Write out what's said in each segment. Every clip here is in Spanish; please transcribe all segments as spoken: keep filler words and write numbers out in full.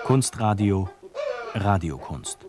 Kunstradio Radiokunst.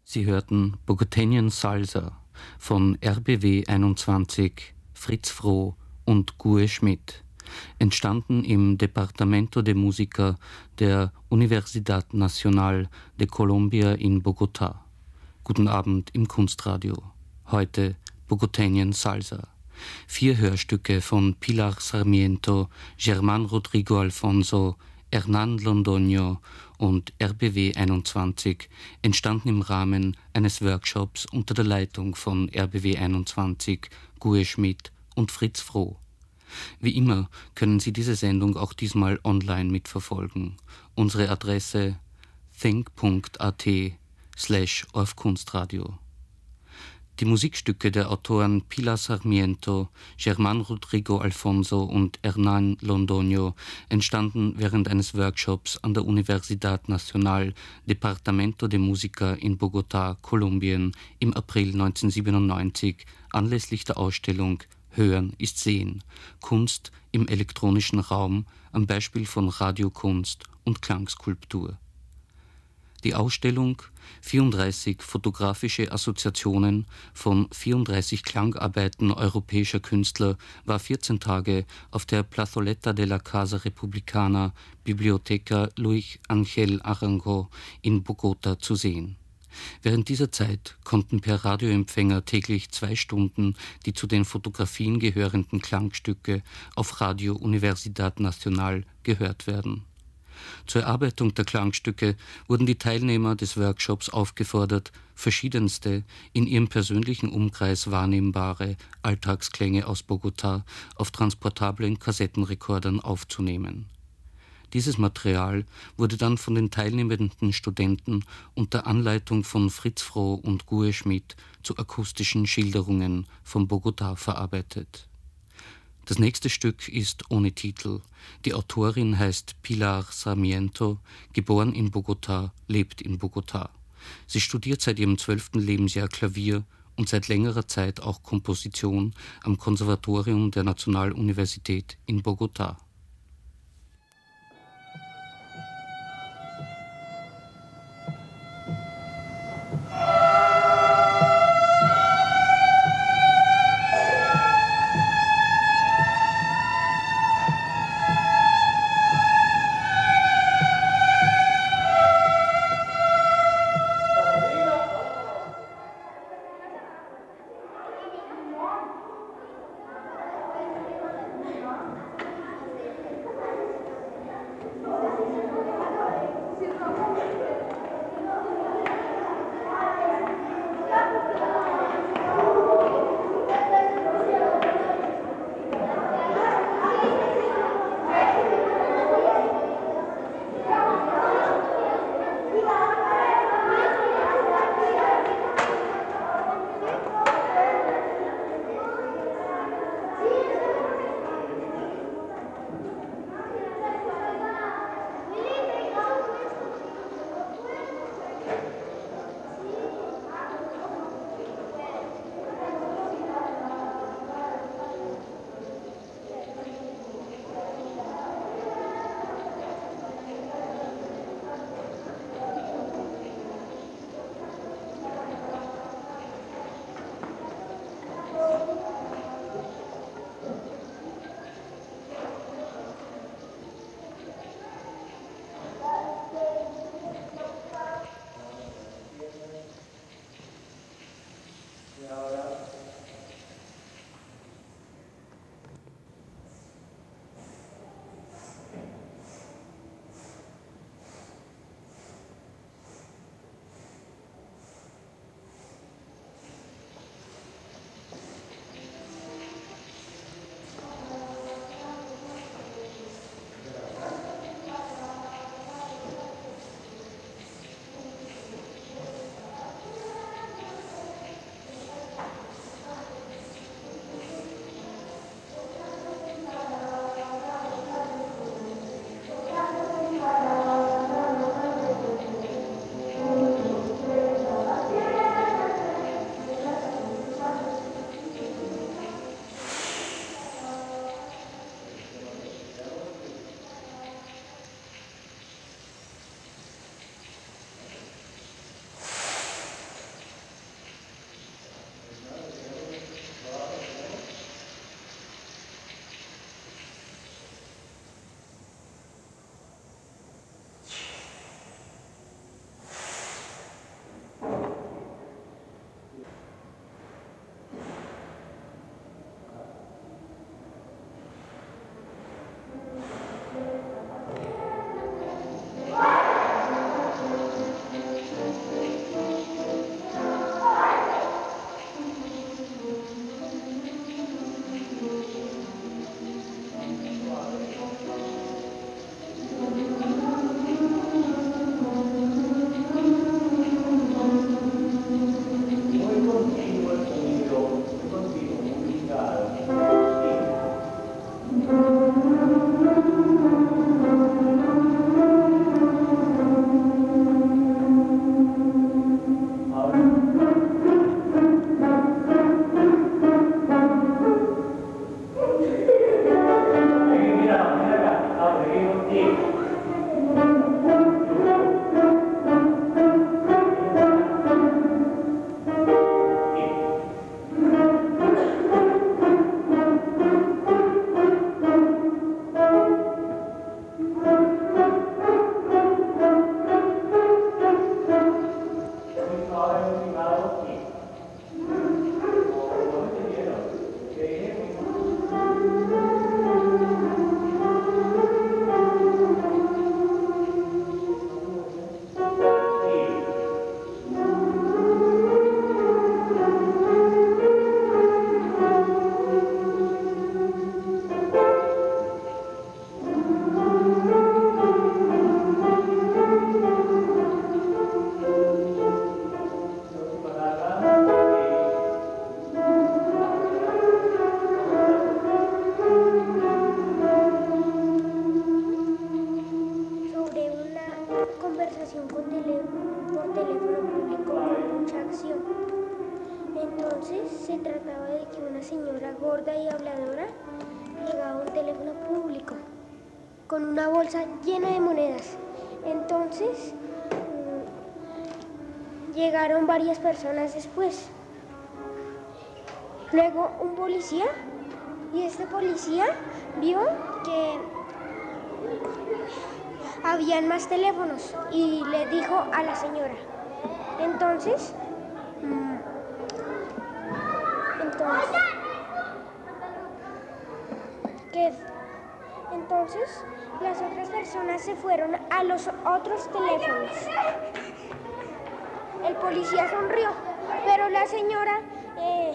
Sie hörten Bogotanian Salsa von R B W einundzwanzig, Fritz Froh und Gue Schmidt, entstanden im Departamento de Música der Universidad Nacional de Colombia in Bogotá. Guten Abend im Kunstradio. Heute Bogotanian Salsa. Vier Hörstücke von Pilar Sarmiento, Germán Rodrigo Alfonso, Hernán Londoño und R B W einundzwanzig entstanden im Rahmen eines Workshops unter der Leitung von R B W einundzwanzig, Gue Schmidt und Fritz Froh. Wie immer können Sie diese Sendung auch diesmal online mitverfolgen. Unsere Adresse think.at slash orfkunstradio. Die Musikstücke der Autoren Pilar Sarmiento, Germán Rodrigo Alfonso und Hernán Londoño entstanden während eines Workshops an der Universidad Nacional Departamento de Música in Bogotá, Kolumbien im April neunzehnhundertsiebenundneunzig anlässlich der Ausstellung Hören ist Sehen, Kunst im elektronischen Raum am Beispiel von Radiokunst und Klangskulptur. Die Ausstellung vierunddreißig fotografische Assoziationen von vierunddreißig Klangarbeiten europäischer Künstler war vierzehn Tage auf der Plazoleta de la Casa Republicana Biblioteca Luis Ángel Arango in Bogotá zu sehen. Während dieser Zeit konnten per Radioempfänger täglich zwei Stunden die zu den Fotografien gehörenden Klangstücke auf Radio Universidad Nacional gehört werden. Zur Erarbeitung der Klangstücke wurden die Teilnehmer des Workshops aufgefordert, verschiedenste, in ihrem persönlichen Umkreis wahrnehmbare Alltagsklänge aus Bogotá auf transportablen Kassettenrekordern aufzunehmen. Dieses Material wurde dann von den teilnehmenden Studenten unter Anleitung von Fritz Froh und Gue Schmidt zu akustischen Schilderungen von Bogotá verarbeitet. Das nächste Stück ist ohne Titel. Die Autorin heißt Pilar Sarmiento, geboren in Bogotá, lebt in Bogotá. Sie studiert seit ihrem zwölften Lebensjahr Klavier und seit längerer Zeit auch Komposition am Konservatorium der Nationaluniversität in Bogotá. Con una bolsa llena de monedas. Entonces, mmm, llegaron varias personas después. Luego un policía, y este policía vio que habían más teléfonos y le dijo a la señora. Entonces, mmm, entonces, ¿qué? Entonces, las otras personas se fueron a los otros teléfonos. El policía sonrió, pero la señora, eh,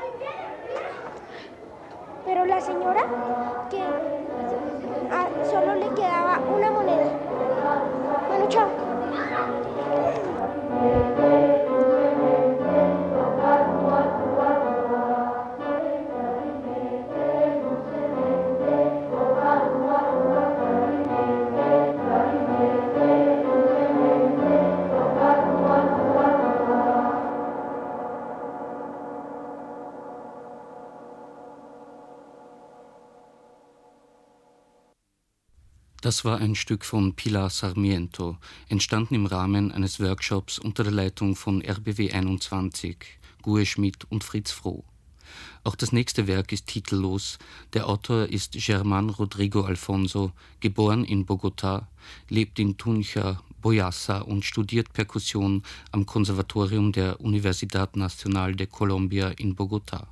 pero la señora que ah, solo le quedaba una moneda. Bueno, chao. Das war ein Stück von Pilar Sarmiento, entstanden im Rahmen eines Workshops unter der Leitung von R B W einundzwanzig, Gue Schmidt und Fritz Froh. Auch das nächste Werk ist titellos. Der Autor ist Germán Rodrigo Alfonso, geboren in Bogotá, lebt in Tunja, Boyassa und studiert Perkussion am Konservatorium der Universidad Nacional de Colombia in Bogotá.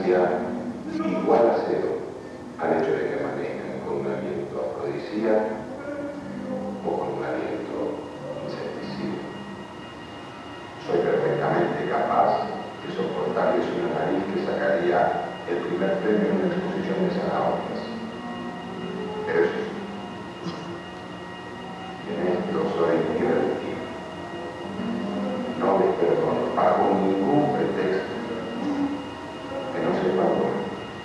distancia igual a cero al hecho de que manejen con un aliento afrodisíaco o con un aliento insecticida. Soy perfectamente capaz de soportarles una nariz que sacaría el primer premio en una exposición de zanahorias. Pero eso sí, en esto soy irreductible. No les perdono bajo ningún pretexto que no se valore.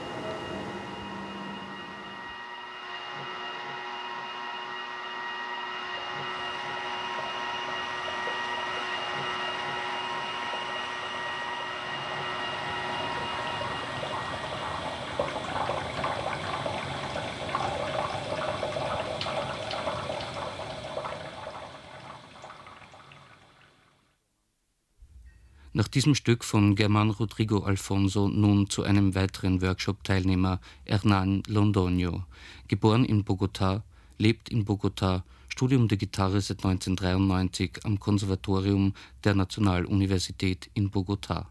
Nach diesem Stück von Germán Rodrigo Alfonso nun zu einem weiteren Workshop-Teilnehmer, Hernán Londoño. Geboren in Bogotá, lebt in Bogotá, Studium der Gitarre seit neunzehnhundertdreiundneunzig am Konservatorium der Nationaluniversität in Bogotá.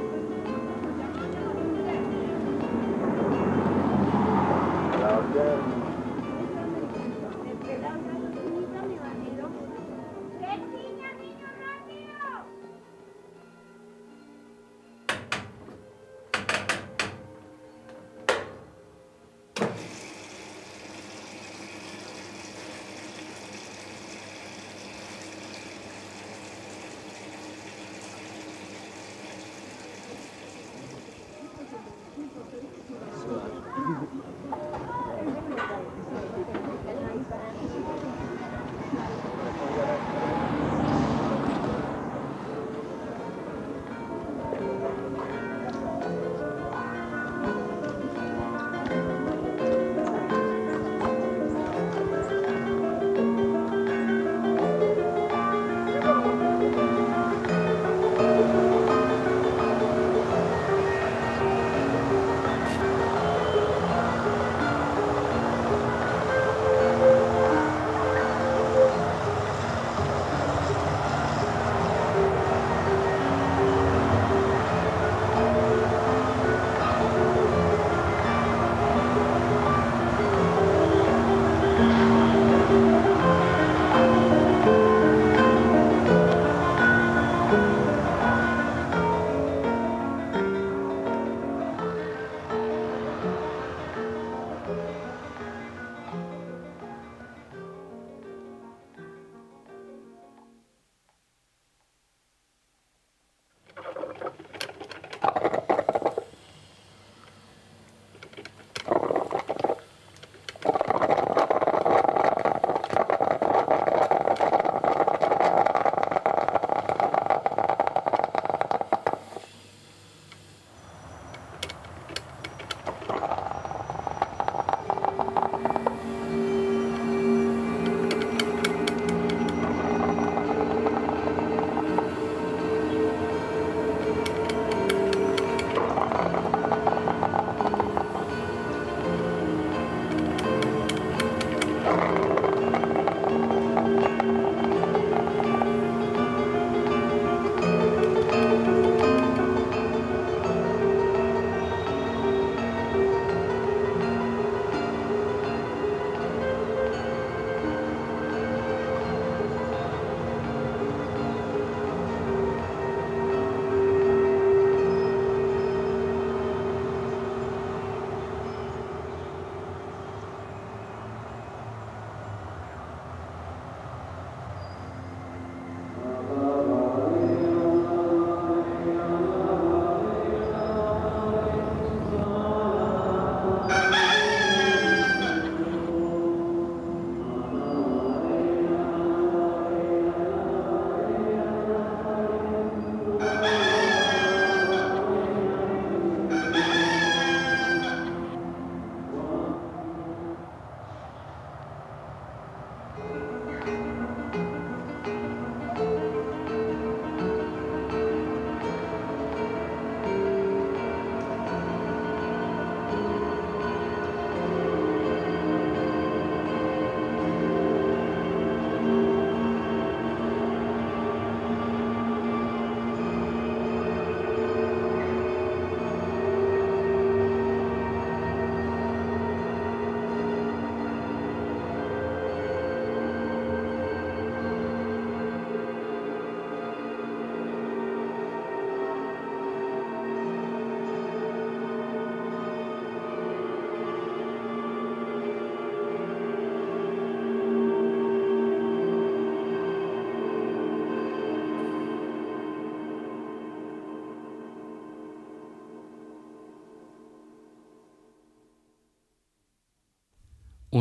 Yeah.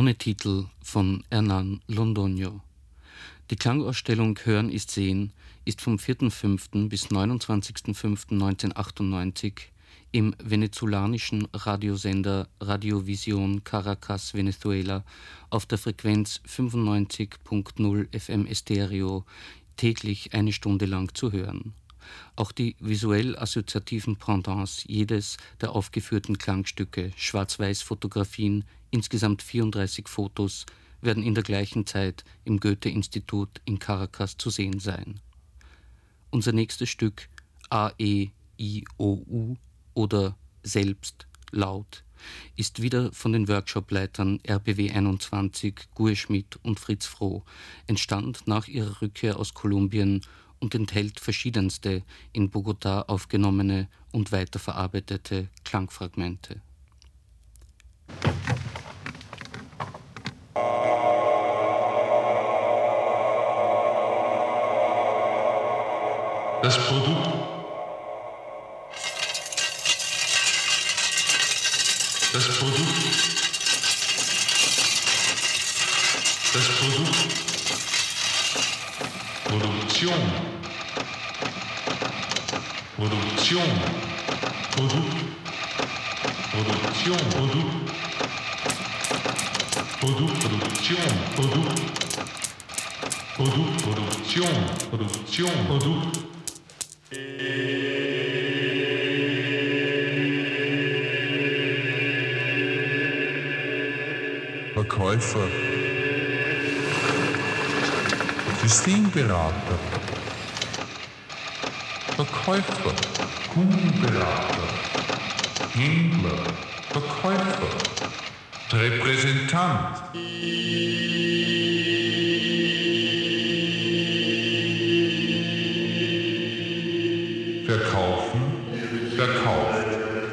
ohne Titel von Hernán Londoño. Die Klangausstellung Hören ist Sehen ist vom vierten fünften bis neunundzwanzigsten fünften neunzehnhundertachtundneunzig im venezolanischen Radiosender Radiovision Caracas, Venezuela auf der Frequenz fünfundneunzig Komma null F M Stereo täglich eine Stunde lang zu hören. Auch die visuell-assoziativen Pendants jedes der aufgeführten Klangstücke, Schwarz-Weiß-Fotografien, insgesamt vierunddreißig Fotos, werden in der gleichen Zeit im Goethe-Institut in Caracas zu sehen sein. Unser nächstes Stück A E I O U oder Selbst, Laut, ist wieder von den Workshopleitern R B W einundzwanzig, Gue Schmidt und Fritz Froh, entstand nach ihrer Rückkehr aus Kolumbien und enthält verschiedenste in Bogotá aufgenommene und weiterverarbeitete Klangfragmente. Das Produkt. Das Produkt. Das Produkt. Produktion. Produktion. Produkt. Produktion. Produkt. Produkt. Produktion. Produkt. Produkt. Produktion. Produktion. Produkt. Verkäufer, Systemberater, Verkäufer, Kundenberater, Händler, Verkäufer, Repräsentant. Verkaufen, verkauft.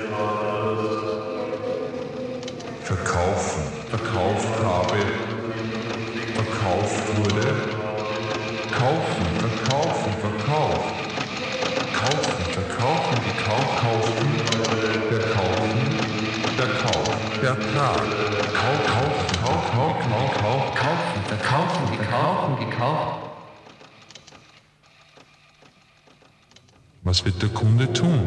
Verkaufen, verkauft habe, verkauft wurde. Kaufen, verkaufen, verkauft. Kaufen, verkaufen, gekauft, kaufen. Verkaufen, verkauft, Vertrag. Kauf, kauf, kauf, kauf, kauf, kauf, kaufen, verkaufen, gekauft, gekauft. Was wird der Kunde tun?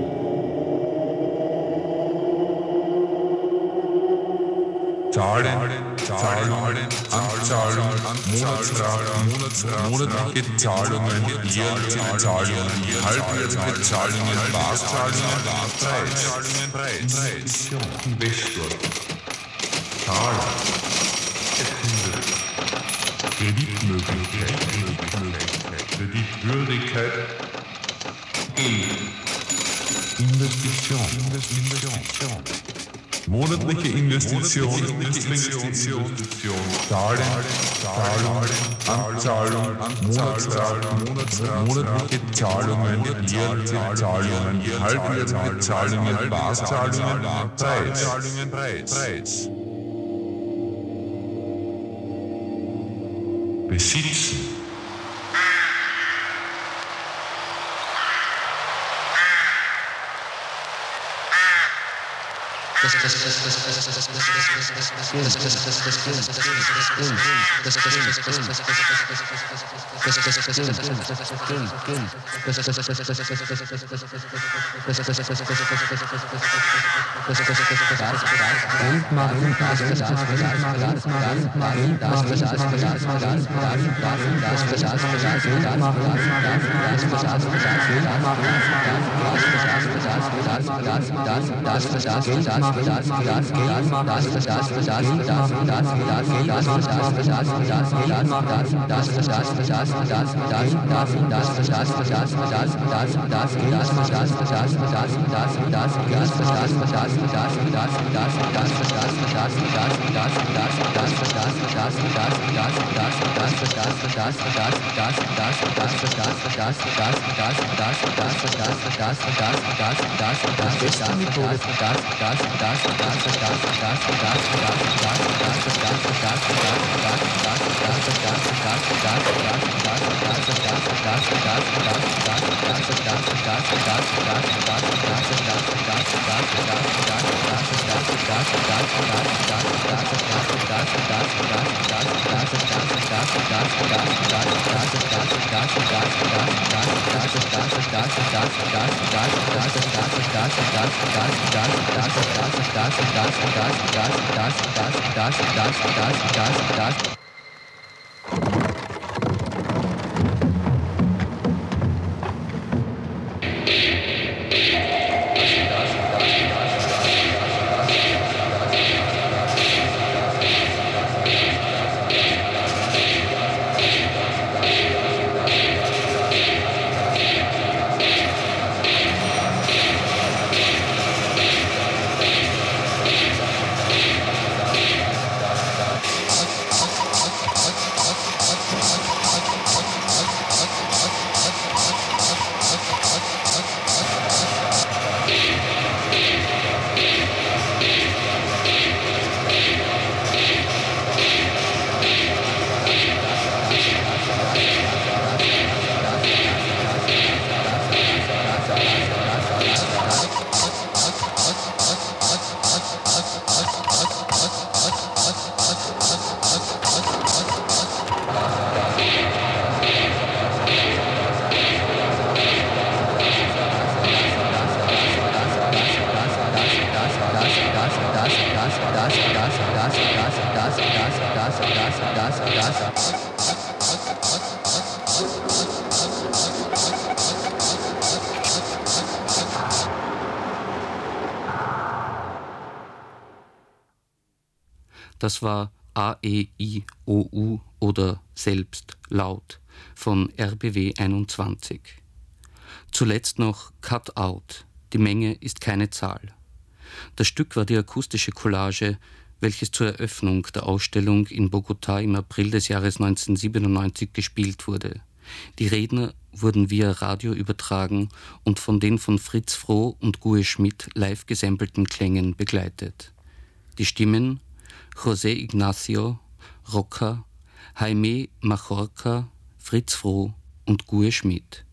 Zahlen, Zahlungen, Anzahlung, Monatsraten, monatliche Zahlungen, jährliche Zahlungen, halbjährliche Zahlungen, Barzahlungen, Preis, Investition, Investor, Zahlen, Kunde, Kreditmöglichkeit, Kreditwürdigkeit, Geld, Investition, Investition. Monatliche Investition, Investition, Darlehen, Zahlung, Anzahlung, Monatsraten, monatliche Zahlungen, jährliche Zahlungen, halbjährliche Zahlungen, Barzahlungen, Preis. Besitzen. Das Das war A E I O U oder selbst laut von R B W einundzwanzig. Zuletzt noch Cut Out, die Menge ist keine Zahl. Das Stück war die akustische Collage, welches zur Eröffnung der Ausstellung in Bogotá im April des Jahres neunzehnhundertsiebenundneunzig gespielt wurde. Die Redner wurden via Radio übertragen und von den von Fritz Froh und Gue Schmidt live gesampelten Klängen begleitet. Die Stimmen José Ignacio, Rocca, Jaime Majorca, Fritz Froh und Gue Schmidt.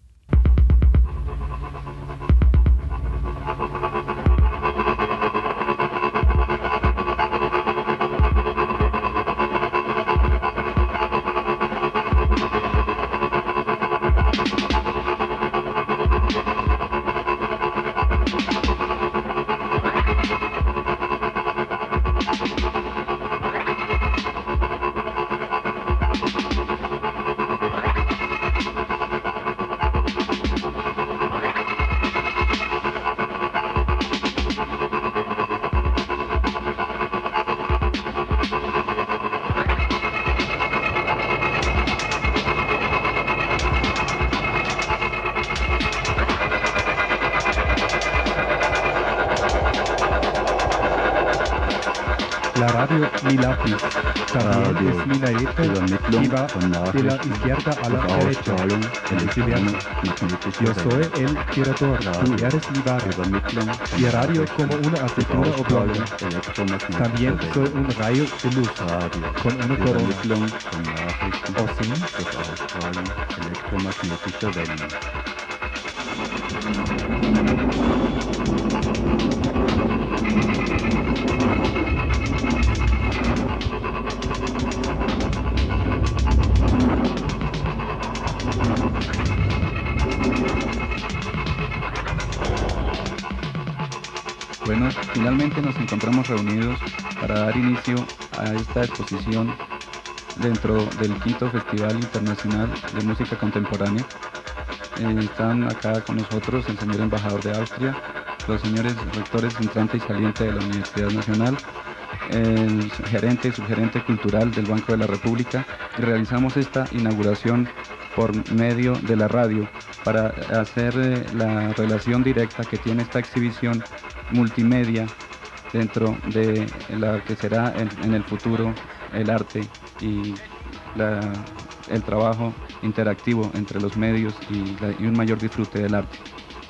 La radio Mi Lápiz también es minareta y va de la izquierda a la derecha, en viceversa. Yo soy el director, tú eres mi barrio. Y radio como una asignatura oblonga. También soy un rayo de luz con una corona. ¿O sí? Bueno, finalmente nos encontramos reunidos para dar inicio a esta exposición dentro del quinto Festival Internacional de Música Contemporánea. Eh, están acá con nosotros el señor embajador de Austria, los señores rectores entrante y saliente de la Universidad Nacional, el gerente y subgerente cultural del Banco de la República, y realizamos esta inauguración por medio de la radio para hacer eh, la relación directa que tiene esta exhibición multimedia dentro de la que será en, en el futuro el arte y la, el trabajo interactivo entre los medios y, la, y un mayor disfrute del arte.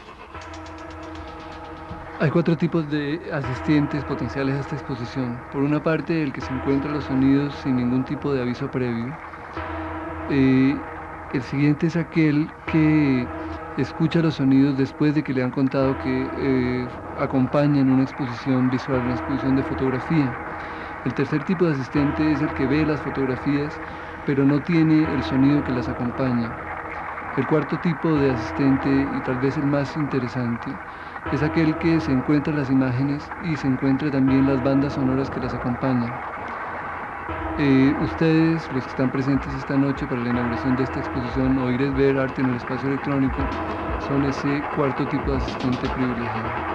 Hay cuatro tipos de asistentes potenciales a esta exposición. Por una parte, el que se encuentra los sonidos sin ningún tipo de aviso previo. Eh, el siguiente es aquel que escucha los sonidos después de que le han contado que eh, acompañan una exposición visual, una exposición de fotografía. El tercer tipo de asistente es el que ve las fotografías pero no tiene el sonido que las acompaña. El cuarto tipo de asistente, y tal vez el más interesante, es aquel que se encuentra las imágenes y se encuentra también las bandas sonoras que las acompañan. Eh, ustedes, los que están presentes esta noche para la inauguración de esta exposición Oír es Ver, Arte en el Espacio Electrónico, son ese cuarto tipo de asistente privilegiado.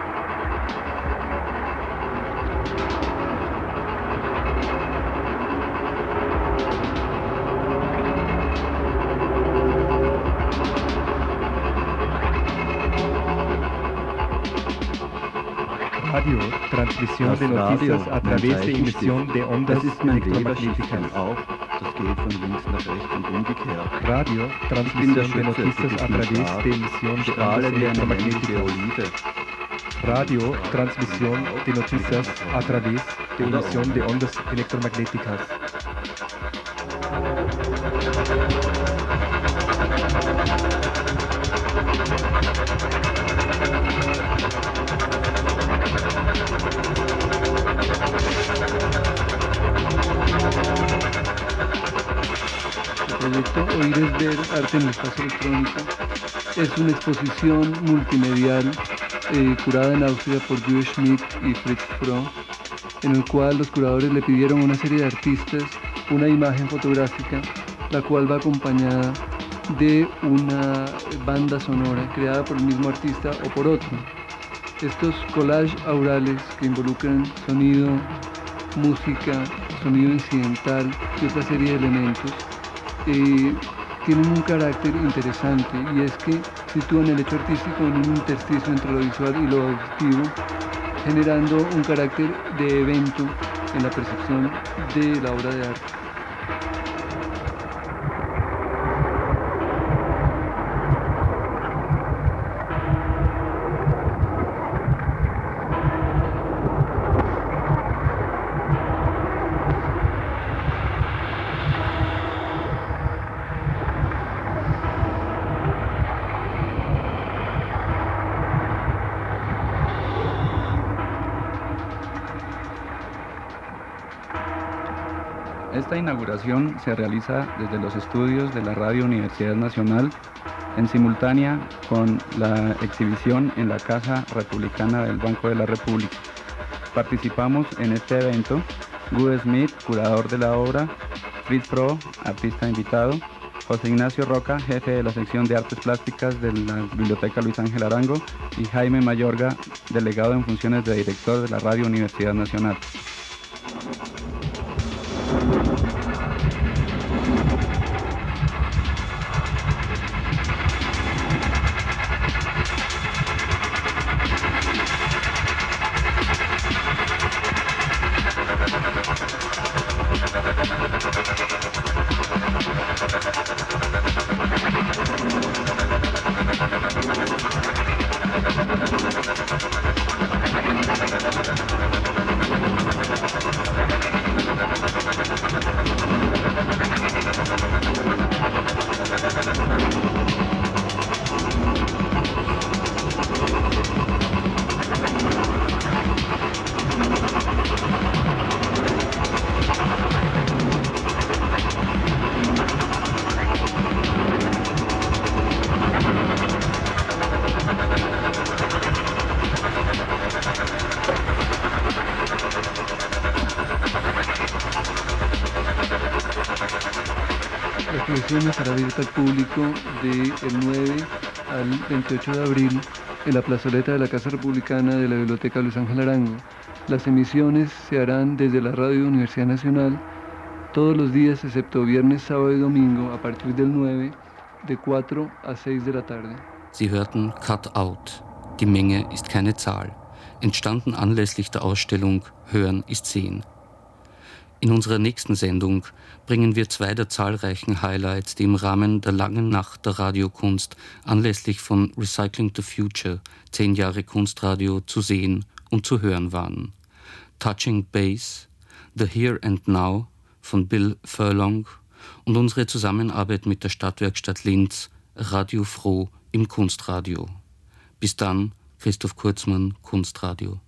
Radio, transmisión de noticias a través de emisión de ondas electromagnéticas. Radio, transmisión de noticias a través de emisión de ondas electromagnéticas. Radio, transmisión de noticias a través de emisión de ondas electromagnéticas. El proyecto Oír es Ver, Arte en el Espacio Electrónico es una exposición multimedial eh, curada en Austria por Uwe Schmidt y Fritz Froh, en el cual los curadores le pidieron a una serie de artistas una imagen fotográfica, la cual va acompañada de una banda sonora creada por el mismo artista o por otro. Estos collages aurales que involucran sonido, música, sonido incidental y otra serie de elementos eh, tienen un carácter interesante, y es que sitúan el hecho artístico en un intersticio entre lo visual y lo auditivo, generando un carácter de evento en la percepción de la obra de arte. Esta inauguración se realiza desde los estudios de la Radio Universidad Nacional, en simultánea con la exhibición en la Casa Republicana del Banco de la República. Participamos en este evento Uwe Schmidt, curador de la obra, Fritz Froh, artista invitado, José Ignacio Roca, jefe de la sección de Artes Plásticas de la Biblioteca Luis Ángel Arango, y Jaime Mayorga, delegado en funciones de director de la Radio Universidad Nacional. La exposición estará abierta al público del nueve al veintiocho de abril en la plazoleta de la Casa Republicana de la Biblioteca Luis Ángel Arango. Las emisiones se harán desde la Radio Universidad Nacional todos los días excepto viernes, sábado y domingo a partir del nueve, de cuatro a seis de la tarde. Sie hörten Cut Out. Die Menge ist keine Zahl. Entstanden anlässlich der Ausstellung Hören ist Sehen. In unserer nächsten Sendung bringen wir zwei der zahlreichen Highlights, die im Rahmen der langen Nacht der Radiokunst anlässlich von Recycling the Future, zehn Jahre Kunstradio, zu sehen und zu hören waren. Touching Base, The Here and Now von Bill Furlong und unsere Zusammenarbeit mit der Stadtwerkstatt Linz, Radio Froh im Kunstradio. Bis dann, Christoph Kurzmann, Kunstradio.